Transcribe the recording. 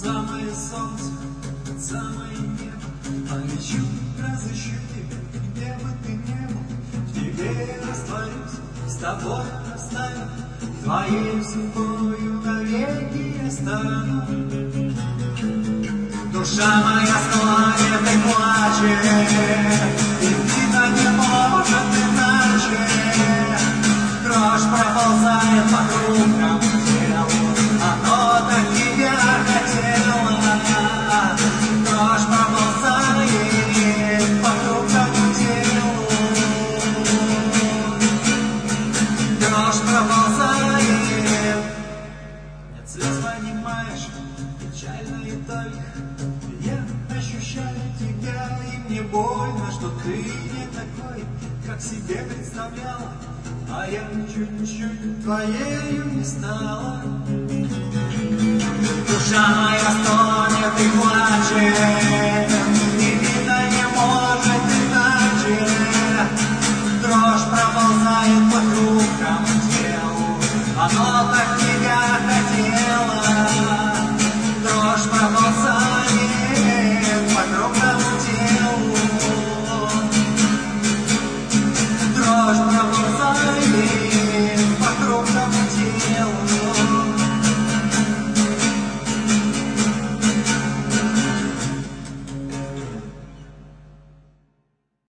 самое солнце, самое небо. Полечу, разыщу тебя, где бы ты не был. В тебе растворюсь, с тобой растаю, твоей судьбою навеки я стану. Душа моя стонет и плачет, и видно не может иначе. Дрожь проползает по кругам телу, оно так тебя хотело. Дрожь проползает по кругам телу, дрожь проползает. Нет слез, понимаешь, печально и только я ощущаю тебя, и мне больно, что ты не такой, как себе представляла. А я чуть-чуть твоею не стала. Душа моя стонет и